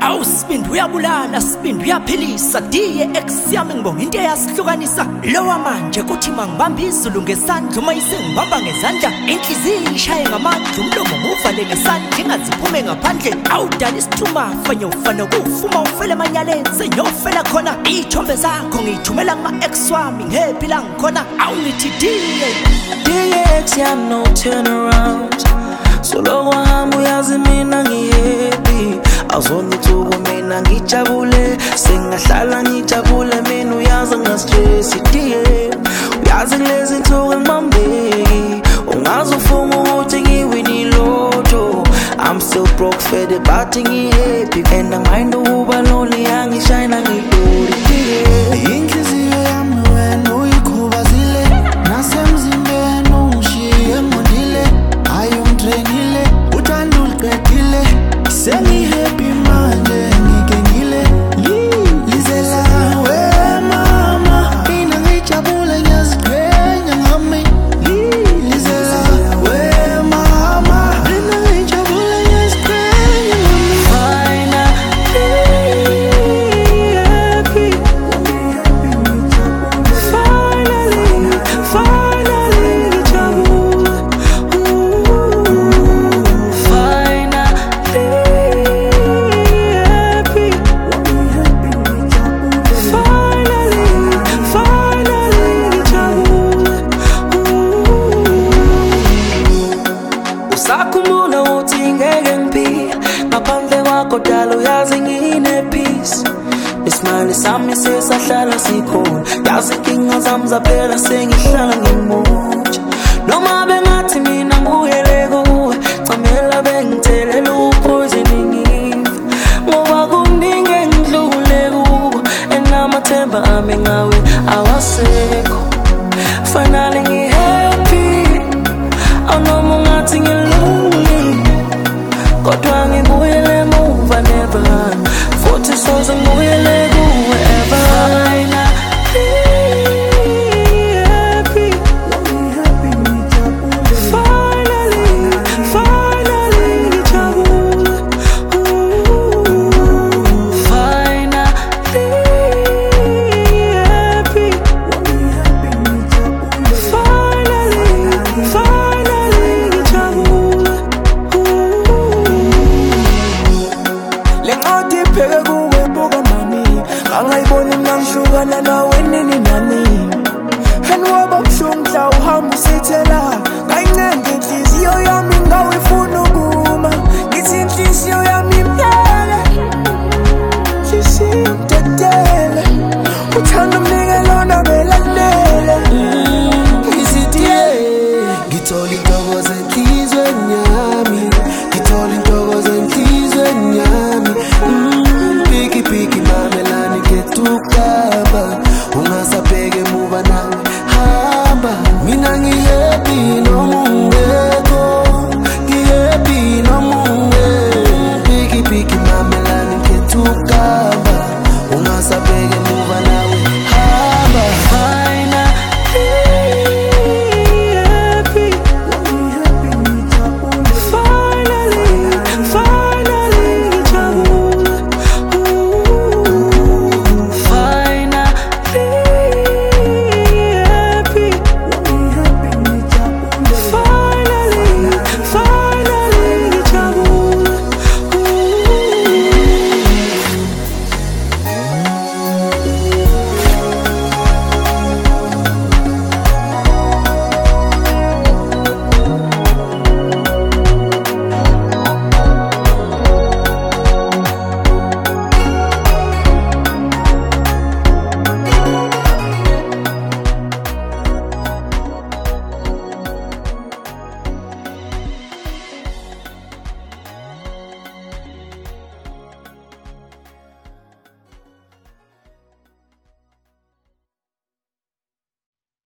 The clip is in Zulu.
awusibindi uyabulala sibindi uyaphilisa diye ex yami ngibonga into eyasihlukanisa lowa manje kuthi mangibamba izulu ngesandla uma isengibamba ngezandla inhliziyo ishaye ngamandla umlomo nguvale ngesandla ingaziphume ngaphandle awudala isithuma fanye ufana kufuma ufele emanyaleni senyofela khona ithombe zakho ngithumela kuma ex wami ngephila ngikhona awungithi diye ex yami no turn around solo wahamba uyazi mina ngihappy awuzongithuka mina ngijabule sengahlala ngijabule mina uyazi ngastress diye uyazi lezi ntsuku ngibambeki ungazufuma ukuthi ngiwini lotto I'm still broke fed but ngihappy and I mind ukuba lonely angishayina ngiduri diye inhliziyo yami wena uyikhubazile nasemzimbeni ungishiye ngondile ayungitrenile uthanda uliqedile sengihappy manje ngigengile lizela we mama mina ngijabule ngiyaziqhenya ngami lizela we mama mina ngijabule ngiyaziqhenya ngami Sakhumbula uthi ngeke ngiphila ngaphandle kwakho dala uyazi ngine-peace isimali sami sesahlala sikhona yazi inkinga zami zaphela sengihlala ngimutsha noma bengathi mina ngibuyele kuwe camela bengithelele uphoyizeni ngife ngoba kuningi engidlule kuko enamathemba ami ngawe awasekho finally ngihappy awunoma ungathi ngilonely kodwa ngibuyele emuva never futhi soze ngibuyele kuwe ever Lengathi pheke kuwe buka mami angayiboni ngamhlukana nawe